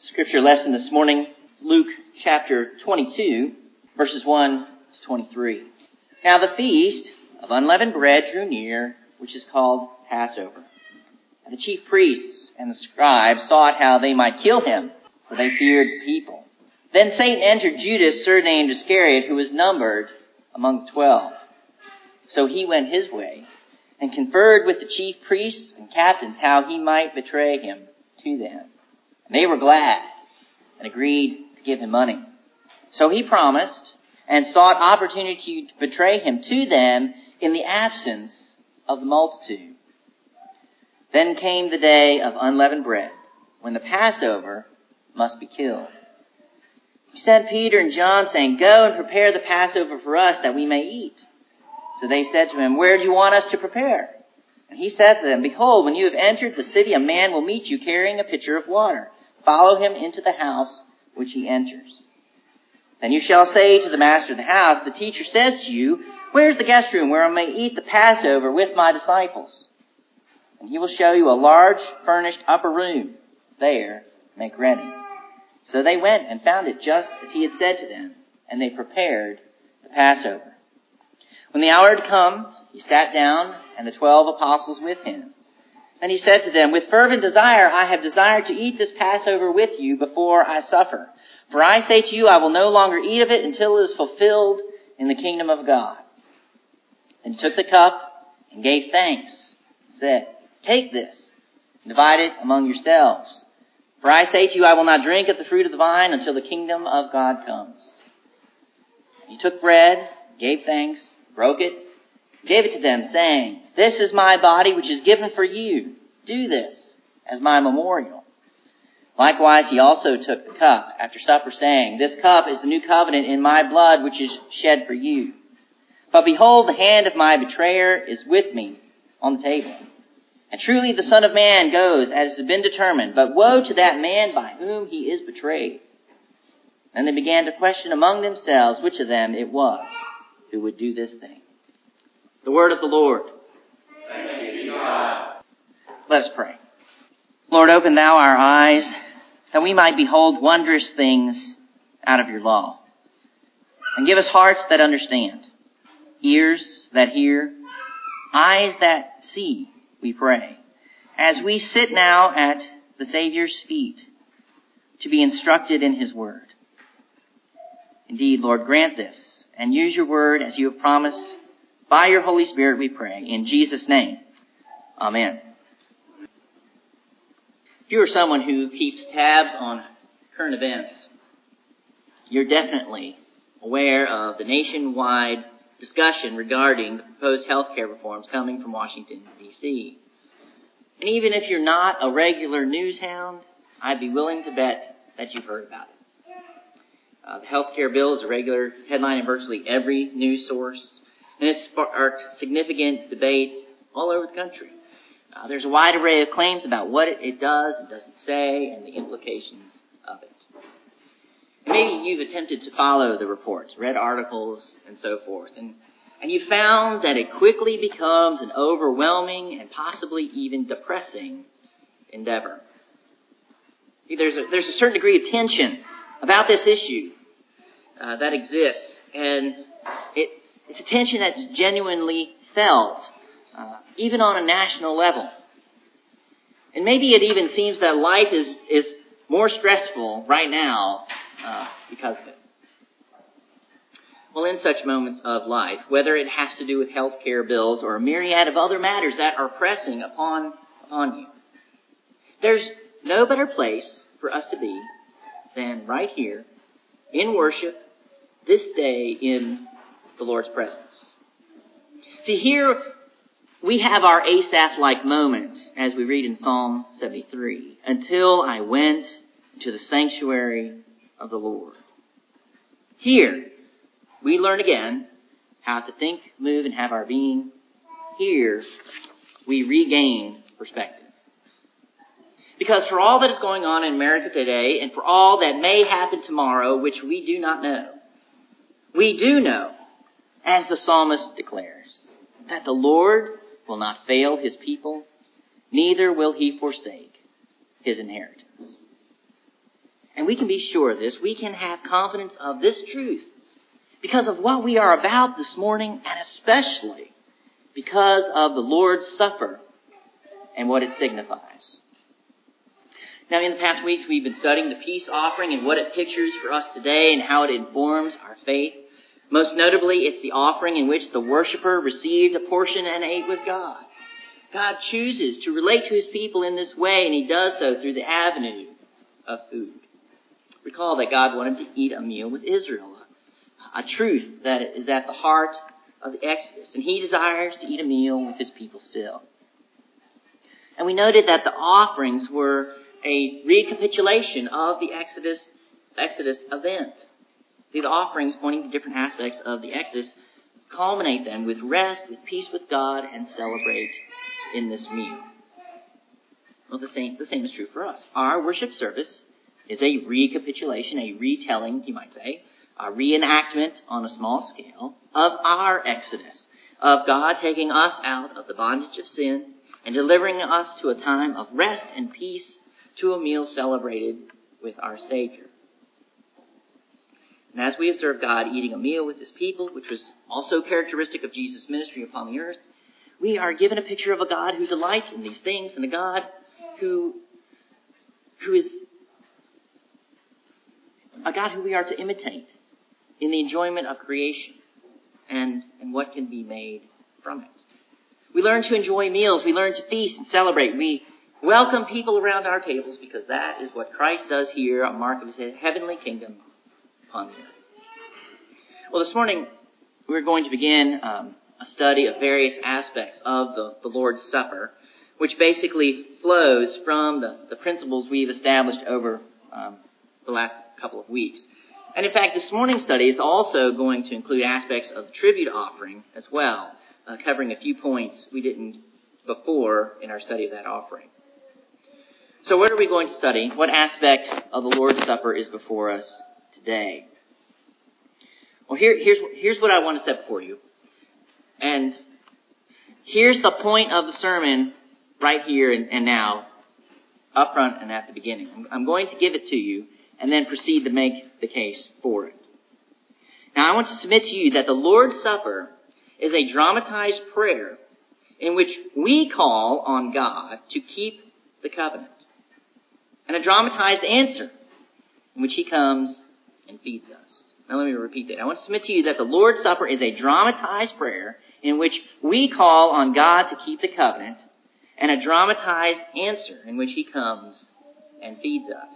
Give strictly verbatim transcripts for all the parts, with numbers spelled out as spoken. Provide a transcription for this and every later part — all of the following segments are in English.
Scripture lesson this morning, Luke chapter twenty-two, verses one to twenty-three. Now the feast of unleavened bread drew near, which is called Passover. And the chief priests and the scribes sought how they might kill him, for they feared the people. Then Satan entered Judas, surnamed Iscariot, who was numbered among the twelve. So he went his way and conferred with the chief priests and captains how he might betray him to them. And they were glad and agreed to give him money. So he promised and sought opportunity to betray him to them in the absence of the multitude. Then came the day of unleavened bread, when the Passover must be killed. He sent Peter and John, saying, "Go and prepare the Passover for us, that we may eat." So they said to him, "Where do you want us to prepare?" And he said to them, "Behold, when you have entered the city, a man will meet you carrying a pitcher of water. Follow him into the house which he enters. Then you shall say to the master of the house, 'The teacher says to you, where's the guest room where I may eat the Passover with my disciples?' And he will show you a large furnished upper room. There, make ready." So they went and found it just as he had said to them, and they prepared the Passover. When the hour had come, he sat down, and the twelve apostles with him. And he said to them, "With fervent desire I have desired to eat this Passover with you before I suffer. For I say to you, I will no longer eat of it until it is fulfilled in the kingdom of God." And he took the cup and gave thanks, and said, "Take this, and divide it among yourselves. For I say to you, I will not drink of the fruit of the vine until the kingdom of God comes." And he took bread, gave thanks, broke it, gave it to them, saying, "This is my body which is given for you. Do this as my memorial." Likewise, he also took the cup after supper, saying, "This cup is the new covenant in my blood, which is shed for you. But behold, the hand of my betrayer is with me on the table. And truly the Son of Man goes as has been determined, but woe to that man by whom he is betrayed." And they began to question among themselves which of them it was who would do this thing. The word of the Lord. Thanks be to God. Let us pray. Lord, open thou our eyes, that we might behold wondrous things out of your law. And give us hearts that understand, ears that hear, eyes that see, we pray, as we sit now at the Savior's feet to be instructed in his word. Indeed, Lord, grant this, and use your word as you have promised. By your Holy Spirit we pray. In Jesus' name, amen. If you are someone who keeps tabs on current events, you're definitely aware of the nationwide discussion regarding the proposed health care reforms coming from Washington, D C And even if you're not a regular news hound, I'd be willing to bet that you've heard about it. Uh, the health care bill is a regular headline in virtually every news source. And it's sparked significant debate all over the country. Uh, there's a wide array of claims about what it, it does and doesn't say and the implications of it. And maybe you've attempted to follow the reports, read articles, and so forth. And, and you found that it quickly becomes an overwhelming and possibly even depressing endeavor. There's a, there's a certain degree of tension about this issue uh, that exists. And it It's a tension that's genuinely felt, uh, even on a national level. And maybe it even seems that life is, is more stressful right now uh, because of it. Well, in such moments of life, whether it has to do with health care bills or a myriad of other matters that are pressing upon, upon you, there's no better place for us to be than right here in worship this day in the Lord's presence. See, here we have our Asaph-like moment as we read in Psalm seventy-three. "Until I went into the sanctuary of the Lord." Here we learn again how to think, move, and have our being. Here we regain perspective. Because for all that is going on in America today, and for all that may happen tomorrow, which we do not know, we do know, as the psalmist declares, that the Lord will not fail his people, neither will he forsake his inheritance. And we can be sure of this. We can have confidence of this truth because of what we are about this morning, and especially because of the Lord's Supper and what it signifies. Now, in the past weeks, we've been studying the peace offering and what it pictures for us today and how it informs our faith. Most notably, it's the offering in which the worshiper received a portion and ate with God. God chooses to relate to his people in this way, and he does so through the avenue of food. Recall that God wanted to eat a meal with Israel, a truth that is at the heart of the Exodus, and he desires to eat a meal with his people still. And we noted that the offerings were a recapitulation of the Exodus, Exodus event. The offerings pointing to different aspects of the Exodus culminate then with rest, with peace with God, and celebrate in this meal. Well, the same, the same is true for us. Our worship service is a recapitulation, a retelling, you might say, a reenactment on a small scale of our Exodus, of God taking us out of the bondage of sin and delivering us to a time of rest and peace, to a meal celebrated with our Savior. And as we observe God eating a meal with his people, which was also characteristic of Jesus' ministry upon the earth, we are given a picture of a God who delights in these things, and a God who, who is a God who we are to imitate in the enjoyment of creation and, and what can be made from it. We learn to enjoy meals. We learn to feast and celebrate. We welcome people around our tables because that is what Christ does here, a mark of his heavenly kingdom upon the earth. Well, this morning we're going to begin um, a study of various aspects of the, the Lord's Supper, which basically flows from the, the principles we've established over um, the last couple of weeks. And in fact, this morning's study is also going to include aspects of the tribute offering as well, uh, covering a few points we didn't before in our study of that offering. So what are we going to study? What aspect of the Lord's Supper is before us today? Well, here, here's, here's what I want to set before you. And here's the point of the sermon right here and, and now, up front and at the beginning. I'm, I'm going to give it to you and then proceed to make the case for it. Now, I want to submit to you that the Lord's Supper is a dramatized prayer in which we call on God to keep the covenant, and a dramatized answer in which he comes and feeds us. Now let me repeat that. I want to submit to you that the Lord's Supper is a dramatized prayer in which we call on God to keep the covenant, and a dramatized answer in which he comes and feeds us.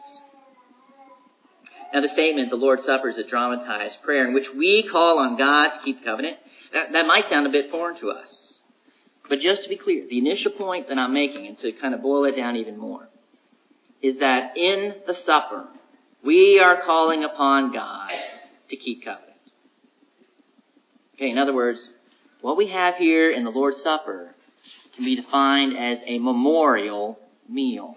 Now the statement, the Lord's Supper is a dramatized prayer in which we call on God to keep the covenant, that, that might sound a bit foreign to us. But just to be clear, the initial point that I'm making, and to kind of boil it down even more, is that in the supper, we are calling upon God to keep covenant. Okay, in other words, what we have here in the Lord's Supper can be defined as a memorial meal.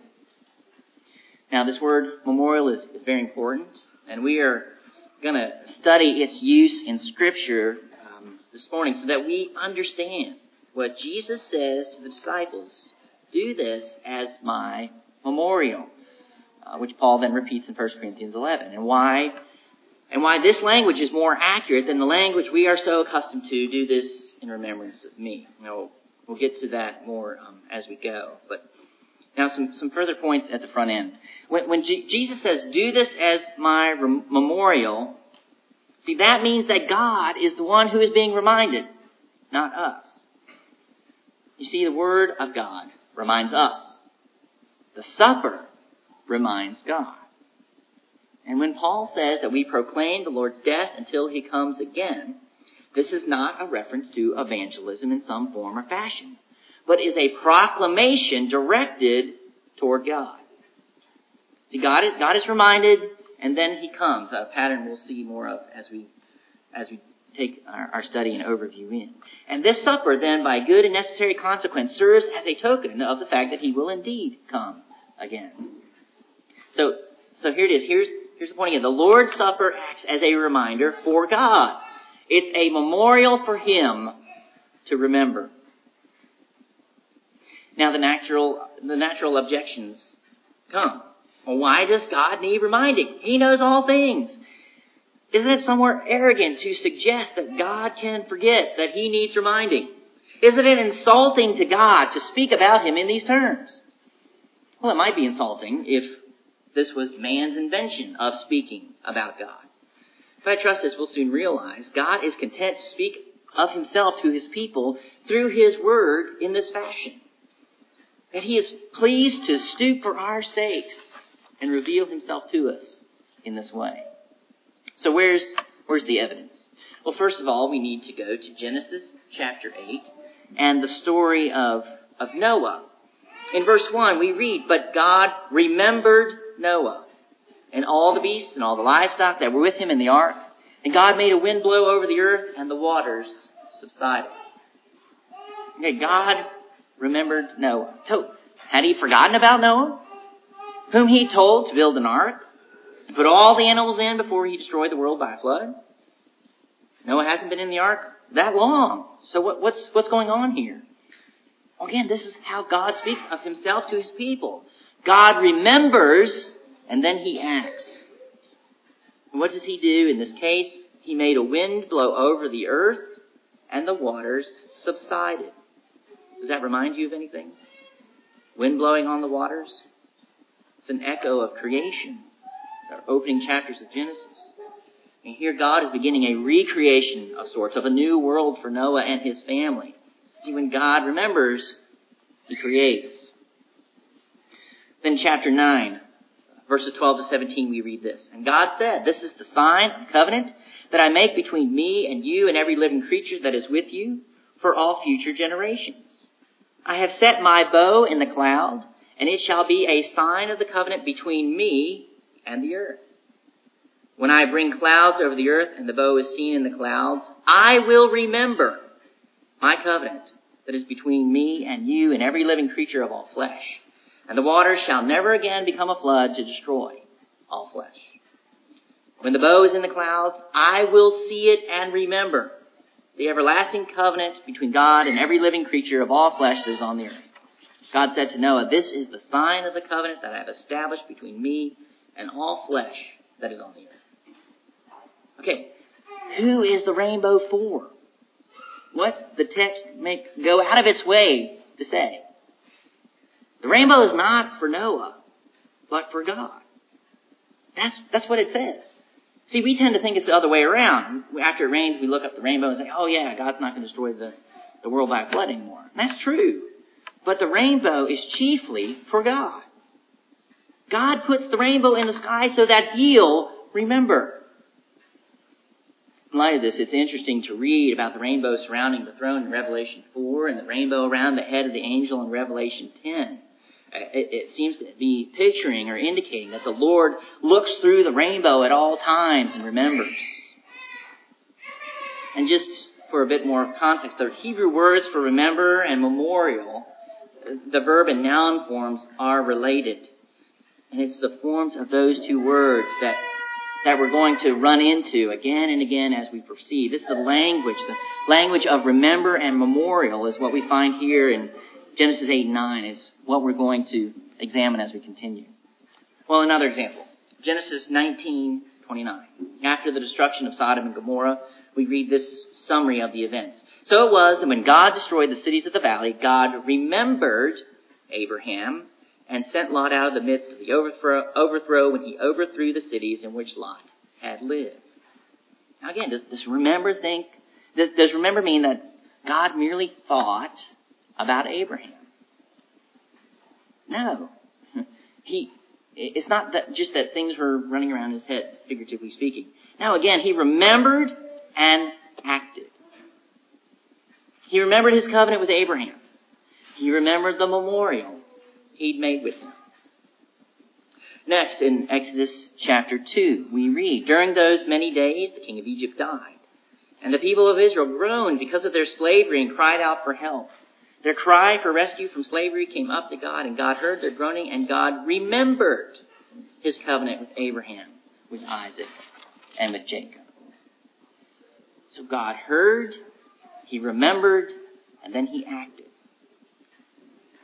Now, this word memorial is, is very important, and we are going to study its use in Scripture um, this morning so that we understand what Jesus says to the disciples. Do this as my memorial, uh, which Paul then repeats in First Corinthians eleven, and why and why this language is more accurate than the language we are so accustomed to. Do this in remembrance of me. Now, we'll, we'll get to that more um, as we go, but now some, some further points at the front end. When, when G- Jesus says, do this as my rem- memorial, see, that means that God is the one who is being reminded, not us. You see, the Word of God reminds us. The supper reminds God. And when Paul says that we proclaim the Lord's death until he comes again, this is not a reference to evangelism in some form or fashion, but is a proclamation directed toward God. See, God is, God is reminded, and then he comes, a pattern we'll see more of as we as we take our, our study and overview in. And this supper then, by good and necessary consequence, serves as a token of the fact that he will indeed come again. So, so here it is. Here's, here's the point again. The Lord's Supper acts as a reminder for God. It's a memorial for him to remember. Now the natural, the natural objections come. Well, why does God need reminding? He knows all things. Isn't it somewhat arrogant to suggest that God can forget, that he needs reminding? Isn't it insulting to God to speak about him in these terms? Well, it might be insulting if this was man's invention of speaking about God. But I trust, as we'll soon realize, God is content to speak of himself to his people through his word in this fashion. That he is pleased to stoop for our sakes and reveal himself to us in this way. So where's where's the evidence? Well, first of all, we need to go to Genesis chapter eight and the story of, of Noah. In verse one, we read, "But God remembered Noah and all the beasts and all the livestock that were with him in the ark. And God made a wind blow over the earth, and the waters subsided." Okay, God remembered Noah. So, had he forgotten about Noah, whom he told to build an ark and put all the animals in before he destroyed the world by a flood? Noah hasn't been in the ark that long. So what, what's what's going on here? Well, again, this is how God speaks of himself to his people. God remembers, and then he acts. And what does he do in this case? He made a wind blow over the earth, and the waters subsided. Does that remind you of anything? Wind blowing on the waters? It's an echo of creation. Our opening chapters of Genesis. And here God is beginning a recreation of sorts, of a new world for Noah and his family. See, when God remembers, he creates. Then chapter nine, verses twelve to seventeen, we read this. "And God said, 'This is the sign of covenant that I make between me and you and every living creature that is with you for all future generations. I have set my bow in the cloud, and it shall be a sign of the covenant between me and the earth. When I bring clouds over the earth and the bow is seen in the clouds, I will remember my covenant that is between me and you and every living creature of all flesh. And the waters shall never again become a flood to destroy all flesh. When the bow is in the clouds, I will see it and remember the everlasting covenant between God and every living creature of all flesh that is on the earth.' God said to Noah, 'This is the sign of the covenant that I have established between me and all flesh that is on the earth.'" Okay, who is the rainbow for? What's the text make go out of its way to say? The rainbow is not for Noah, but for God. That's that's what it says. See, we tend to think it's the other way around. After it rains, we look up the rainbow and say, "Oh yeah, God's not going to destroy the, the world by a flood anymore." And that's true. But the rainbow is chiefly for God. God puts the rainbow in the sky so that he'll remember. In light of this, it's interesting to read about the rainbow surrounding the throne in Revelation four and the rainbow around the head of the angel in Revelation ten. It, it seems to be picturing or indicating that the Lord looks through the rainbow at all times and remembers. And just for a bit more context, the Hebrew words for remember and memorial, the verb and noun forms are related. And it's the forms of those two words that that we're going to run into again and again as we proceed. This is the language. The language of remember and memorial is what we find here in Genesis eight and nine, is what we're going to examine as we continue. Well, another example. Genesis nineteen twenty-nine. After the destruction of Sodom and Gomorrah, we read this summary of the events. "So it was that when God destroyed the cities of the valley, God remembered Abraham and sent Lot out of the midst of the overthrow, overthrow when he overthrew the cities in which Lot had lived." Now again, does this remember think, does, does remember mean that God merely thought about Abraham? No. He, it's not that just that things were running around his head, figuratively speaking. Now again, he remembered and acted. He remembered his covenant with Abraham. He remembered the memorial he'd made with him. Next, in Exodus chapter two, we read, "During those many days, the king of Egypt died, and the people of Israel groaned because of their slavery and cried out for help. Their cry for rescue from slavery came up to God, and God heard their groaning, and God remembered his covenant with Abraham, with Isaac, and with Jacob." So God heard, he remembered, and then he acted.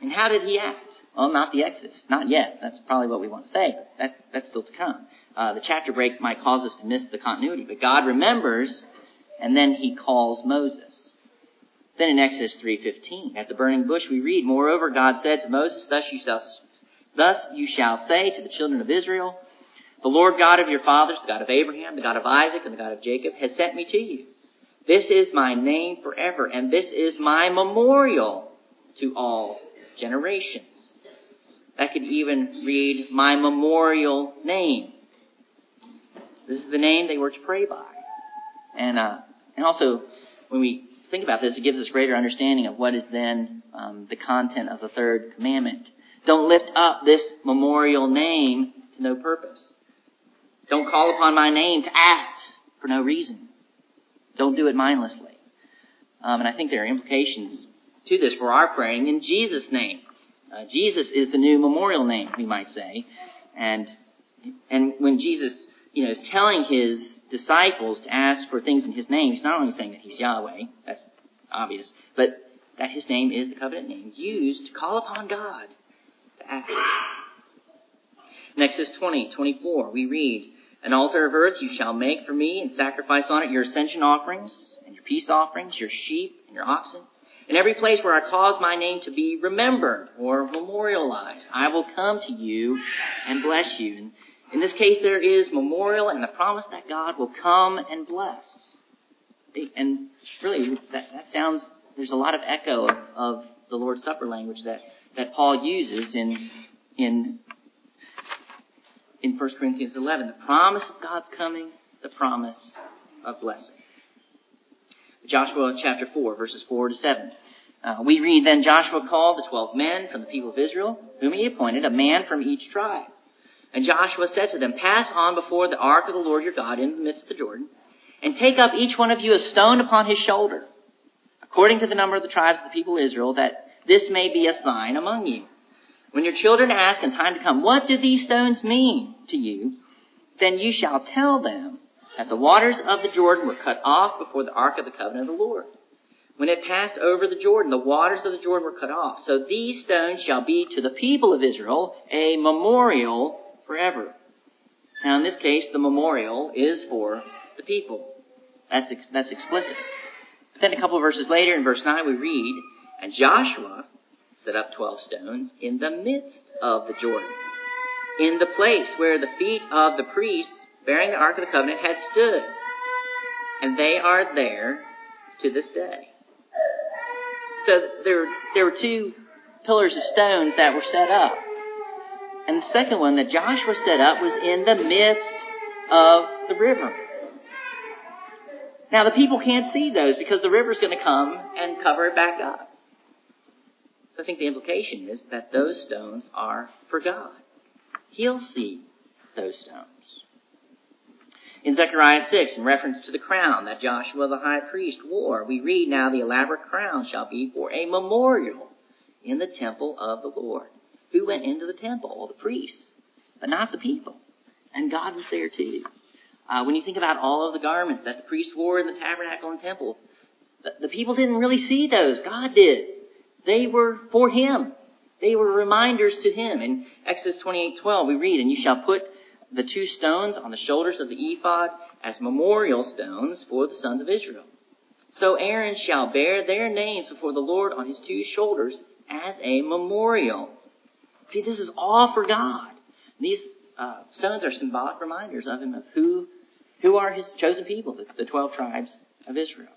And how did he act? Well, not the Exodus. Not yet. That's probably what we want to say. But that's, that's still to come. Uh, the chapter break might cause us to miss the continuity. But God remembers, and then he calls Moses. Then in Exodus three fifteen, at the burning bush we read, Moreover, God said to Moses, Thus you shall, thus you shall say to the children of Israel, The Lord God of your fathers, the God of Abraham, the God of Isaac, and the God of Jacob, has sent me to you. This is my name forever, and this is my memorial to all generations. That could even read, my memorial name. This is the name they were to pray by. And uh, and also, when we think about this, it gives us greater understanding of what is then um, the content of the third commandment. Don't lift up this memorial name to no purpose. Don't call upon my name to act for no reason. Don't do it mindlessly. Um, and I think there are implications to this for our praying in Jesus' name. Uh, Jesus is the new memorial name, we might say. And and when Jesus, you know, is telling his disciples to ask for things in his name, he's not only saying that he's Yahweh, that's obvious, but that his name is the covenant name used to call upon God to act. In Exodus twenty, twenty-four, we read, An altar of earth you shall make for me, and sacrifice on it your ascension offerings, and your peace offerings, your sheep, and your oxen. In every place where I cause my name to be remembered or memorialized, I will come to you and bless you. And in this case, there is memorial and the promise that God will come and bless. And really, that, that sounds, there's a lot of echo of, of the Lord's Supper language that, that Paul uses in, in, in First Corinthians eleven. The promise of God's coming, the promise of blessing. Joshua chapter four, verses four to seven. Uh, we read, Then Joshua called the twelve men from the people of Israel, whom he appointed, a man from each tribe. And Joshua said to them, Pass on before the ark of the Lord your God in the midst of the Jordan, and take up each one of you a stone upon his shoulder, according to the number of the tribes of the people of Israel, that this may be a sign among you. When your children ask in time to come, What do these stones mean to you? Then you shall tell them, that the waters of the Jordan were cut off before the ark of the covenant of the Lord. When it passed over the Jordan, the waters of the Jordan were cut off. So these stones shall be to the people of Israel a memorial forever. Now in this case, the memorial is for the people. That's that's explicit. But then a couple of verses later, in verse nine, we read, And Joshua set up twelve stones in the midst of the Jordan, in the place where the feet of the priests bearing the Ark of the Covenant had stood. And they are there to this day. So there, there were two pillars of stones that were set up. And the second one that Joshua set up was in the midst of the river. Now the people can't see those because the river's going to come and cover it back up. So I think the implication is that those stones are for God. He'll see those stones. In Zechariah six, in reference to the crown that Joshua the high priest wore, we read, Now the elaborate crown shall be for a memorial in the temple of the Lord. Who went into the temple? Well, the priests, but not the people. And God was there too. Uh, when you think about all of the garments that the priests wore in the tabernacle and temple, the, the people didn't really see those. God did. They were for him. They were reminders to him. In Exodus twenty-eight twelve, we read, And you shall put the two stones on the shoulders of the ephod as memorial stones for the sons of Israel. So Aaron shall bear their names before the Lord on his two shoulders as a memorial. See, this is all for God. These uh, stones are symbolic reminders of him, of who, who are his chosen people, the, the twelve tribes of Israel.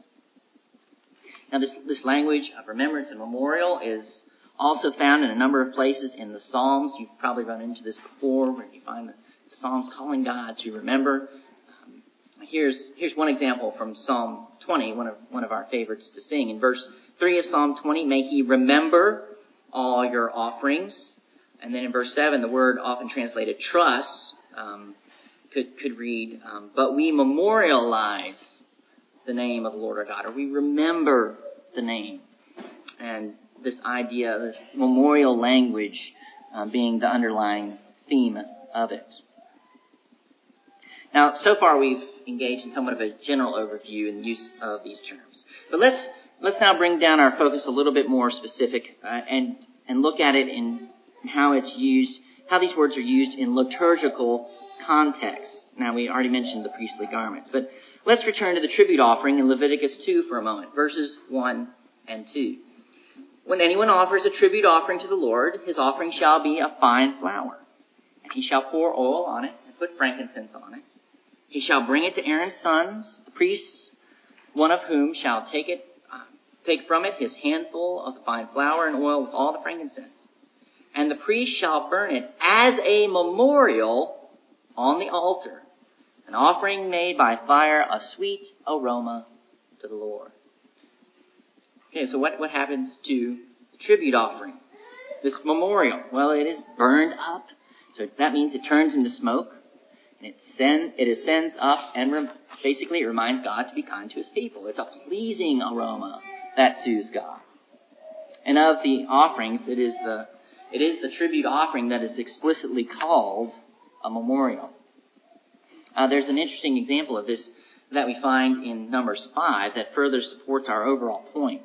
Now this, this language of remembrance and memorial is also found in a number of places in the Psalms. You've probably run into this before, where you find the Psalms calling God to remember. Um, here's here's one example from Psalm twenty, one of one of our favorites to sing. In verse three of Psalm twenty, May he remember all your offerings. And then in verse seven, the word often translated trust um, could could read, um, But we memorialize the name of the Lord our God, or we remember the name. And this idea, this memorial language uh, being the underlying theme of it. Now, so far we've engaged in somewhat of a general overview in the use of these terms. But let's let's now bring down our focus a little bit more specific uh, and and look at it in how it's used, how these words are used in liturgical contexts. Now, we already mentioned the priestly garments, but let's return to the tribute offering in Leviticus two for a moment, verses one and two. When anyone offers a tribute offering to the Lord, his offering shall be a fine flour, and he shall pour oil on it and put frankincense on it. He shall bring it to Aaron's sons, the priests, one of whom shall take it, uh, take from it his handful of the fine flour and oil with all the frankincense. And the priest shall burn it as a memorial on the altar, an offering made by fire, a sweet aroma to the Lord. Okay, so what, what happens to the tribute offering? This memorial, well, it is burned up. So that means it turns into smoke. And it, send, it ascends up and re- basically it reminds God to be kind to his people. It's a pleasing aroma that soothes God. And of the offerings, it is the it is the tribute offering that is explicitly called a memorial. Uh, there's an interesting example of this that we find in Numbers five that further supports our overall point.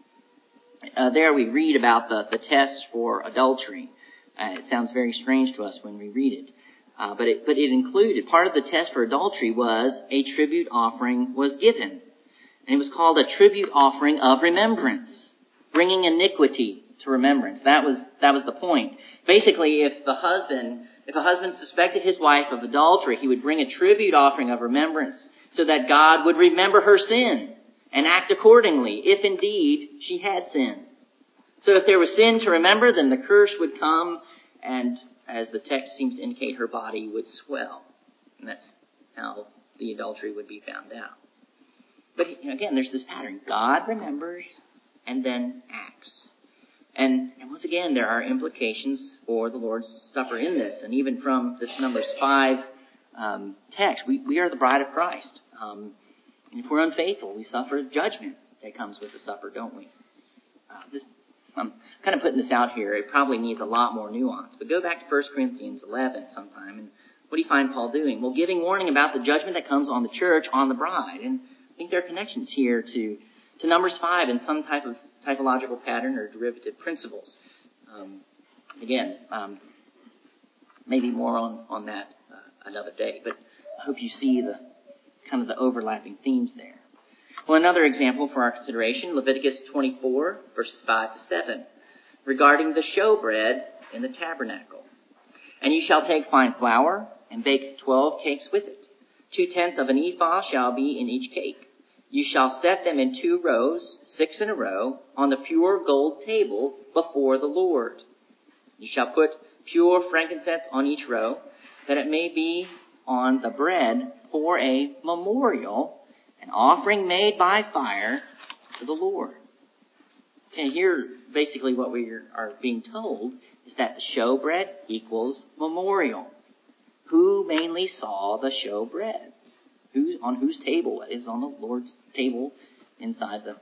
Uh, there we read about the, the test for adultery. Uh, it sounds very strange to us when we read it. Uh, but it, but it included, part of the test for adultery was a tribute offering was given. And it was called a tribute offering of remembrance, bringing iniquity to remembrance. That was, that was the point. Basically, if the husband, if a husband suspected his wife of adultery, he would bring a tribute offering of remembrance so that God would remember her sin and act accordingly, if indeed she had sinned. So if there was sin to remember, then the curse would come, and as the text seems to indicate, her body would swell. And that's how the adultery would be found out. But again, there's this pattern. God remembers and then acts. And, and once again, there are implications for the Lord's Supper in this. And even from this Numbers five um, text, we, we are the bride of Christ. Um, and if we're unfaithful, we suffer judgment that comes with the supper, don't we? Uh, this I'm kind of putting this out here. It probably needs a lot more nuance. But go back to First Corinthians eleven sometime, and what do you find Paul doing? Well, giving warning about the judgment that comes on the church, on the bride. And I think there are connections here to, to Numbers five and some type of typological pattern or derivative principles. Um, again, um, maybe more on, on that uh, another day. But I hope you see the kind of the overlapping themes there. Well, another example for our consideration, Leviticus twenty-four, verses five to seven, regarding the showbread in the tabernacle. And you shall take fine flour and bake twelve cakes with it. Two-tenths of an ephah shall be in each cake. You shall set them in two rows, six in a row, on the pure gold table before the Lord. You shall put pure frankincense on each row, that it may be on the bread for a memorial, an offering made by fire to the Lord. And here, basically what we are being told is that the showbread equals memorial. Who mainly saw the showbread? Who, on whose table? It is on the Lord's table inside the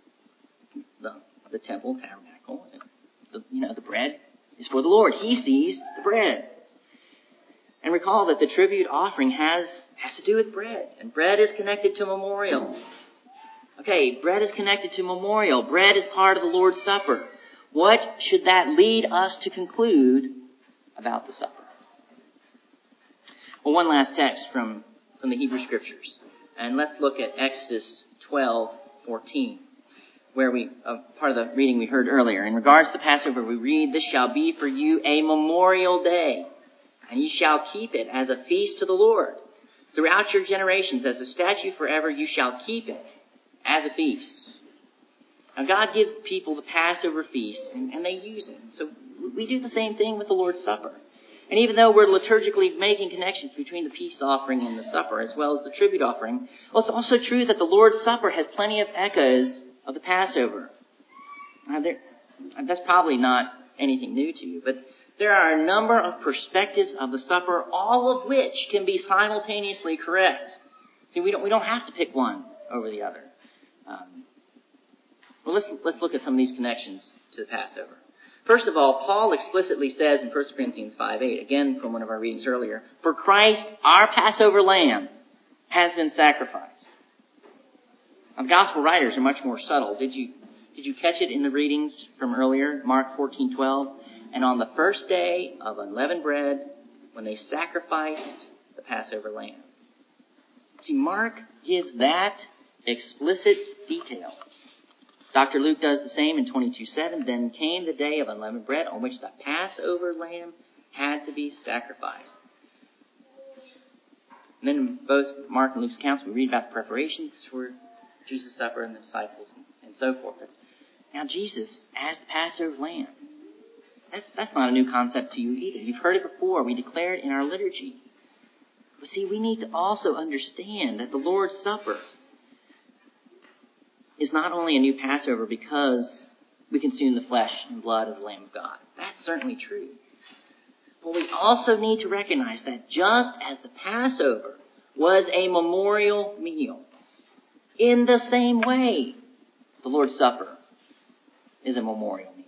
the, the temple tabernacle. The, you know, the bread is for the Lord. He sees the bread. And recall that the tribute offering has, has to do with bread. And bread is connected to memorial. Okay, bread is connected to memorial. Bread is part of the Lord's Supper. What should that lead us to conclude about the supper? Well, one last text from, from the Hebrew Scriptures. And let's look at Exodus twelve fourteen, where we, uh, part of the reading we heard earlier. In regards to the Passover, we read, "This shall be for you a memorial day, and ye shall keep it as a feast to the Lord. Throughout your generations, as a statute forever, you shall keep it as a feast." Now, God gives the people the Passover feast, and, and they use it. So we do the same thing with the Lord's Supper. And even though we're liturgically making connections between the peace offering and the supper, as well as the tribute offering, well, it's also true that the Lord's Supper has plenty of echoes of the Passover. Now, there, that's probably not anything new to you, but there are a number of perspectives of the supper, all of which can be simultaneously correct. See, we don't we don't have to pick one over the other. Um, well, let's let's look at some of these connections to the Passover. First of all, Paul explicitly says in First Corinthians five eight, again from one of our readings earlier, "For Christ, our Passover lamb, has been sacrificed." Now, the gospel writers are much more subtle. Did you Did you catch it in the readings from earlier, Mark fourteen twelve? And on the first day of unleavened bread, when they sacrificed the Passover lamb. See, Mark gives that explicit detail. Doctor Luke does the same in twenty-two seven. Then came the day of unleavened bread on which the Passover lamb had to be sacrificed. And then in both Mark and Luke's accounts, we read about the preparations for Jesus' supper and the disciples and, and so forth. But now Jesus, as the Passover lamb, that's, that's not a new concept to you either. You've heard it before. We declare it in our liturgy. But see, we need to also understand that the Lord's Supper is not only a new Passover because we consume the flesh and blood of the Lamb of God. That's certainly true. But we also need to recognize that just as the Passover was a memorial meal, in the same way, the Lord's Supper is a memorial meal.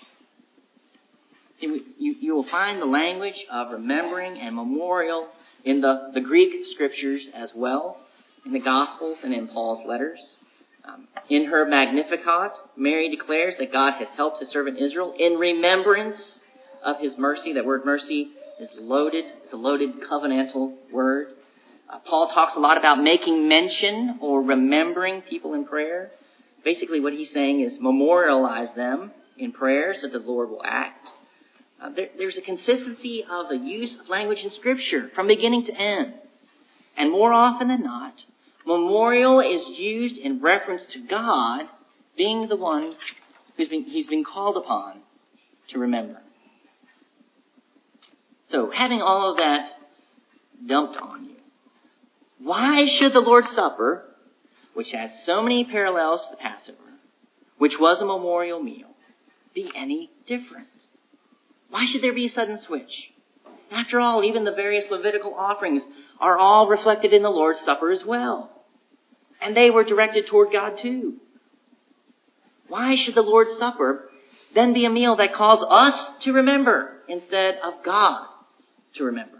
You, you will find the language of remembering and memorial in the, the Greek scriptures as well, in the Gospels and in Paul's letters. Um, in her Magnificat, Mary declares that God has helped his servant Israel in remembrance of his mercy. That word mercy is loaded. It's a loaded covenantal word. Uh, Paul talks a lot about making mention or remembering people in prayer. Basically what he's saying is memorialize them in prayer so that the Lord will act. Uh, there, there's a consistency of the use of language in Scripture from beginning to end. And more often than not, memorial is used in reference to God being the one who's been, he's been called upon to remember. So, having all of that dumped on you, why should the Lord's Supper, which has so many parallels to the Passover, which was a memorial meal, be any different? Why should there be a sudden switch? After all, even the various Levitical offerings are all reflected in the Lord's Supper as well. And they were directed toward God too. Why should the Lord's Supper then be a meal that calls us to remember instead of God to remember?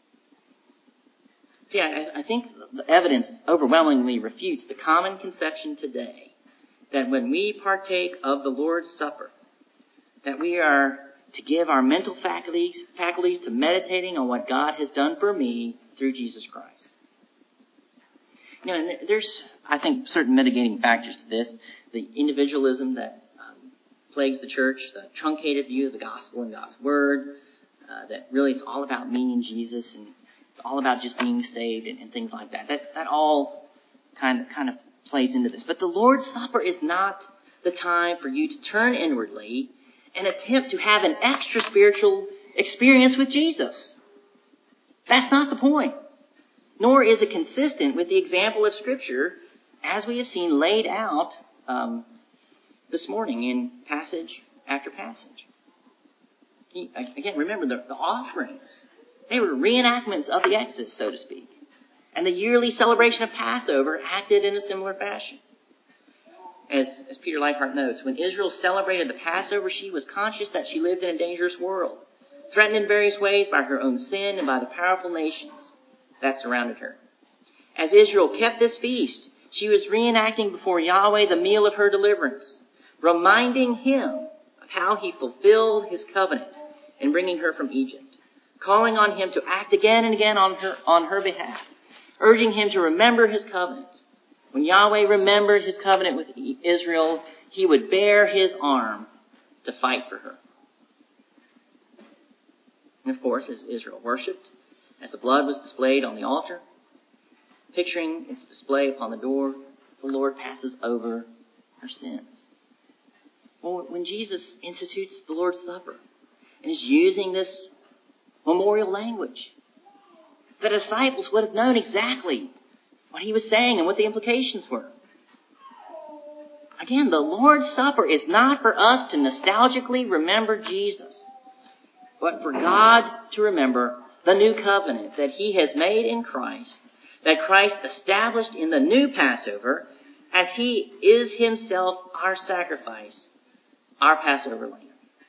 See, I, I think the evidence overwhelmingly refutes the common conception today that when we partake of the Lord's Supper, that we are to give our mental faculties, faculties to meditating on what God has done for me through Jesus Christ. You know, and there's, I think, certain mitigating factors to this. The individualism that um, plagues the church, the truncated view of the gospel and God's word, uh, that really it's all about me and Jesus, and it's all about just being saved and, and things like that. That that all kind of kind of plays into this. But the Lord's Supper is not the time for you to turn inwardly and attempt to have an extra spiritual experience with Jesus. That's not the point. Nor is it consistent with the example of Scripture as we have seen laid out um, this morning in passage after passage. Again, remember the, the offerings. They were reenactments of the Exodus, so to speak. And the yearly celebration of Passover acted in a similar fashion. As, as Peter Leithart notes, when Israel celebrated the Passover, she was conscious that she lived in a dangerous world, threatened in various ways by her own sin and by the powerful nations that surrounded her. As Israel kept this feast, she was reenacting before Yahweh the meal of her deliverance, reminding him of how he fulfilled his covenant in bringing her from Egypt, calling on him to act again and again on her, on her behalf, urging him to remember his covenant. When Yahweh remembered his covenant with Israel, he would bare his arm to fight for her. And of course, as Israel worshipped, as the blood was displayed on the altar, picturing its display upon the door, the Lord passes over her sins. Well, when Jesus institutes the Lord's Supper and is using this memorial language, the disciples would have known exactly what he was saying and what the implications were. Again, the Lord's Supper is not for us to nostalgically remember Jesus, but for God to remember the new covenant that he has made in Christ, that Christ established in the new Passover as he is himself our sacrifice, our Passover lamb.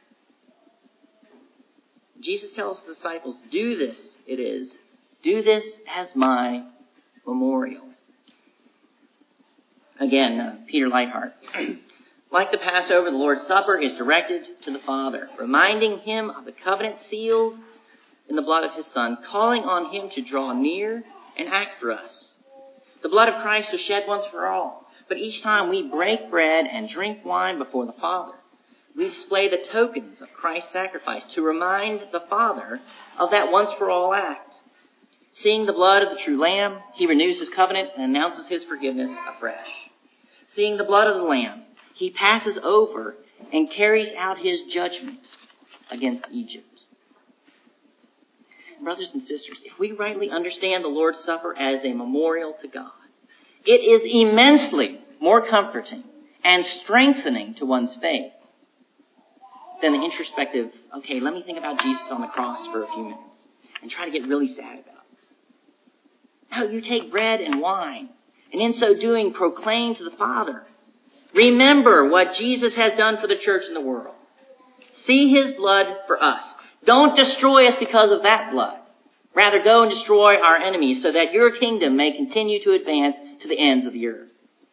Jesus tells the disciples, do this, it is, do this as my memorial. Again, uh, Peter Leithart. Like the Passover, the Lord's Supper is directed to the Father, reminding him of the covenant sealed in the blood of his Son, calling on him to draw near and act for us. The blood of Christ was shed once for all, but each time we break bread and drink wine before the Father, we display the tokens of Christ's sacrifice to remind the Father of that once-for-all act. Seeing the blood of the true Lamb, he renews his covenant and announces his forgiveness afresh. Seeing the blood of the Lamb, he passes over and carries out his judgment against Egypt. Brothers and sisters, if we rightly understand the Lord's Supper as a memorial to God, it is immensely more comforting and strengthening to one's faith than the introspective, okay, let me think about Jesus on the cross for a few minutes and try to get really sad about it. No, you take bread and wine, and in so doing, proclaim to the Father, remember what Jesus has done for the church and the world. See his blood for us. Don't destroy us because of that blood. Rather, go and destroy our enemies so that your kingdom may continue to advance to the ends of the earth.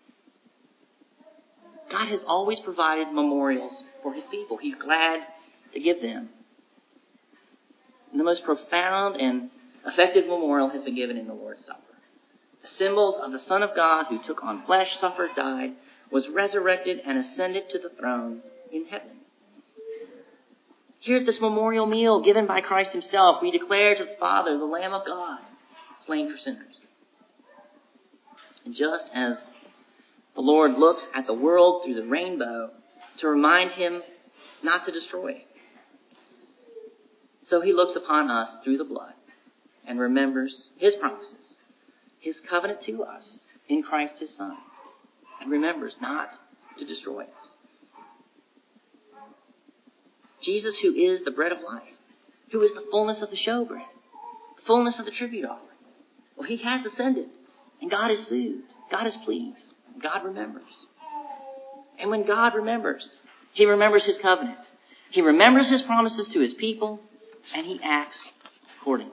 God has always provided memorials for his people. He's glad to give them. And the most profound and effective memorial has been given in the Lord's Supper. The symbols of the Son of God who took on flesh, suffered, died, was resurrected, and ascended to the throne in heaven. Here at this memorial meal given by Christ himself, we declare to the Father, the Lamb of God, slain for sinners. And just as the Lord looks at the world through the rainbow to remind him not to destroy it, so he looks upon us through the blood and remembers his promises, his covenant to us in Christ his Son, and remembers not to destroy us. Jesus, who is the bread of life, who is the fullness of the showbread, the fullness of the tribute offering, well, he has ascended, and God is soothed, God is pleased, and God remembers. And when God remembers, he remembers his covenant. He remembers his promises to his people, and he acts accordingly.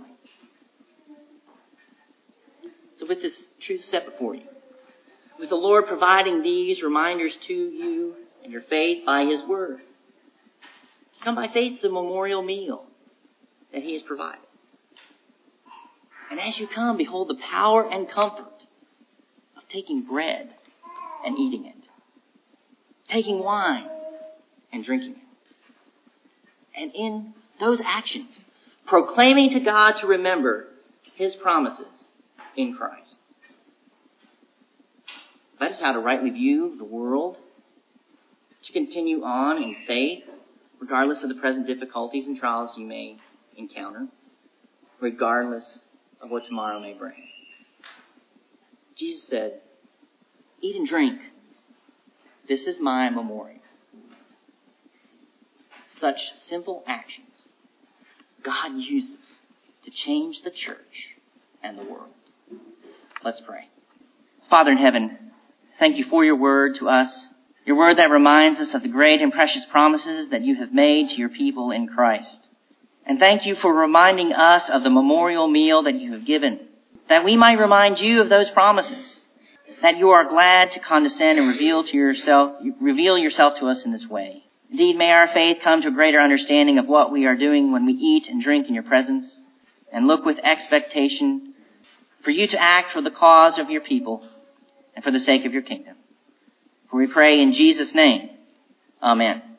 So with this truth set before you, with the Lord providing these reminders to you and your faith by his word, come by faith to the memorial meal that he has provided. And as you come, behold the power and comfort of taking bread and eating it, taking wine and drinking it. And in those actions, proclaiming to God to remember his promises in Christ. That is how to rightly view the world, to continue on in faith, regardless of the present difficulties and trials you may encounter, regardless of what tomorrow may bring. Jesus said, eat and drink. This is my memorial. Such simple actions God uses to change the church and the world. Let's pray. Father in heaven, thank you for your word to us. Your word that reminds us of the great and precious promises that you have made to your people in Christ. And thank you for reminding us of the memorial meal that you have given, that we might remind you of those promises, that you are glad to condescend and reveal to yourself, reveal yourself to us in this way. Indeed, may our faith come to a greater understanding of what we are doing when we eat and drink in your presence, and look with expectation for you to act for the cause of your people and for the sake of your kingdom. For we pray in Jesus' name. Amen.